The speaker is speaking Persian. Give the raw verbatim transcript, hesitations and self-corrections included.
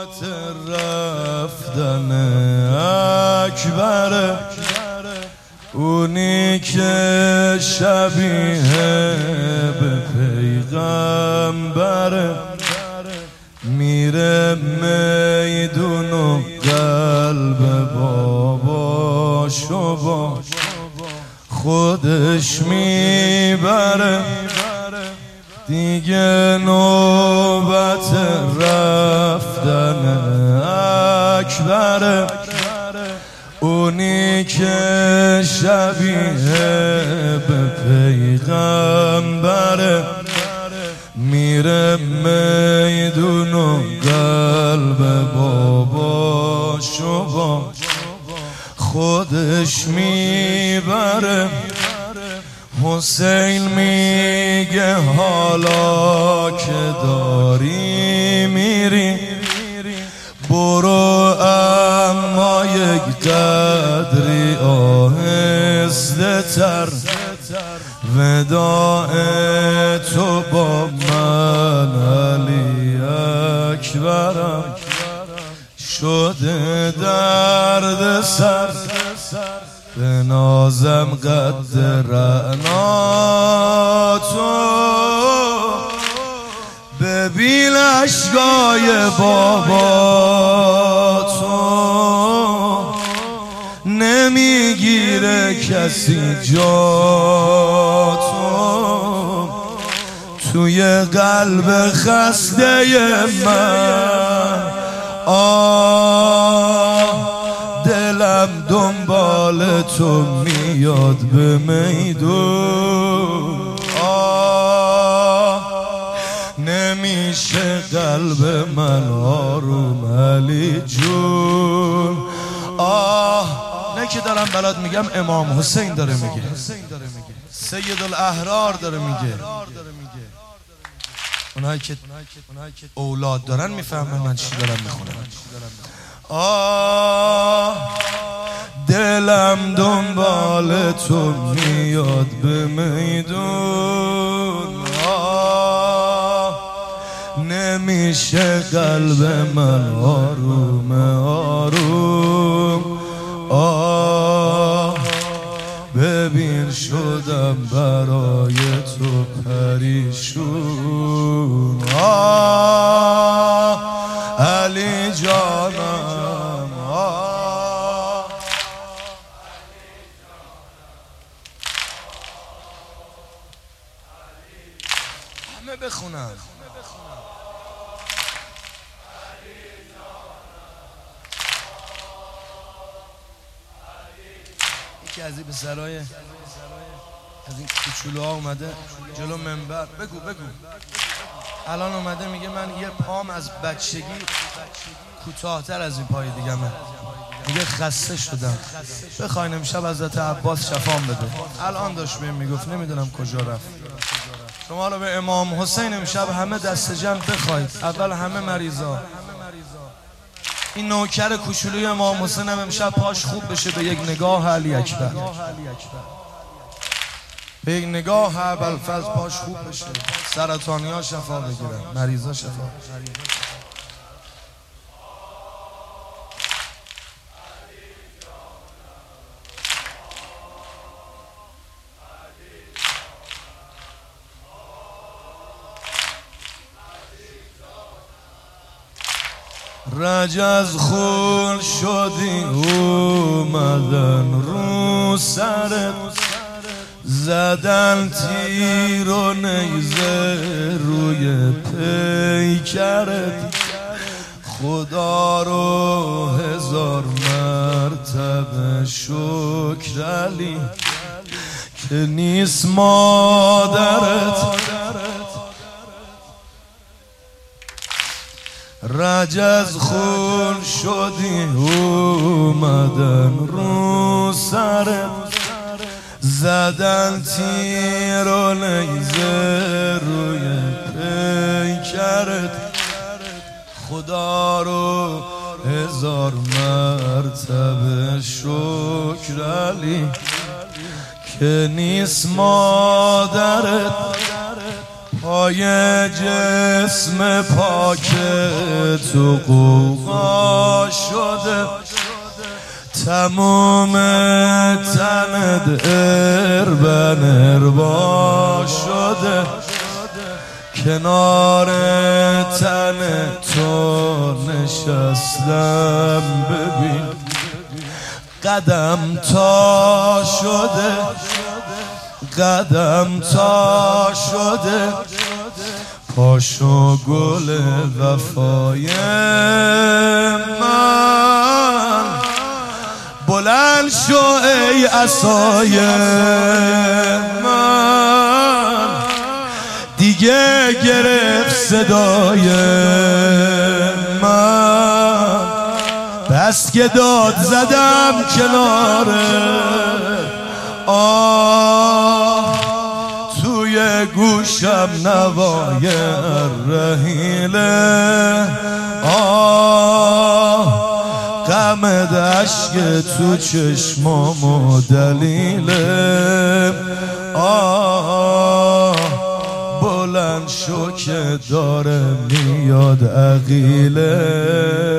نوبت رفتن اکبر، اونی که شبیه به پیغمبر، میره میدون و قلب باباشو با خودش میبره. دیگه نوبت رفتن اکبر، اونی که شبیه به پیغمبر، میره میدون و قلب باباشو با خودش میبره. حسین میگه حالا که داری میری برو، اما یک قدری آهسته تر، وداع تو با من علی اکبرم شده درد سر. به نازم قد رعنا تو، ببین اشکای بابا تو، نمیگیره کسی جا تو، توی قلب خسته من. آه دلم دنبال تو میاد به میدون، آه نمیشه قلب من آروم علی جون. آه نه که دارم بلاد میگم، امام حسین داره میگه، سید الاحرار داره میگه. اونایی که اولاد دارن میفهمن من چی دارم میخونم. آه دلم دنبال تو میاد به میدون، آه نمیشه قلب من آروم آروم. آه ببین شدم برای تو پریشون. آه علی جانم، آه همه بخونن. یکی از این پسرای از این کوچولوها اومده جلو منبر، بگو بگو الان اومده میگه من یه پام از بچگی کوتاه‌تر از این پای دیگمه، میگه خسته شدم، بخواین امشب حضرت عباس شفام بده. الان داشت بهم میگفت نمیدونم کجا رفت. شما حالا به امام حسین امشب همه دست جمع بخواید، اول همه مریضا. این نوکر کوچولوی امام حسین هم امشب پاش خوب بشه به یک نگاه علی اکبر، به یک نگاه ابوالفضل پاش خوب بشه، سرطانی ها شفا بگیرن، مریضا شفا بگیرن. رجز خون شدی اومدن رو سرت، زدن تیر و نیزه روی پیکرت. خدا رو هزار مرتبه شکر علی که نیست مادرت. رجز خون شدی اومدن رو سرت، زدن تیر و نیزه روی پیکرت. خدا رو هزار مرتبه شکر علی که نیست مادرت. پای جسم پاک تو قوقا شده، تمام تند اربن اربا شده، کنار تن تو نشستم ببین قدم تا شده، قدم تا شده، پاشو گل وفای من، بلند شو ای عصای من، دیگه گرفت صدای من، بس که داد زدم کنار آه، توی گوشم نوای رحیله آه، غم دشک تو چشمام و دلیله آه، بلند شو که داره میاد عقیله.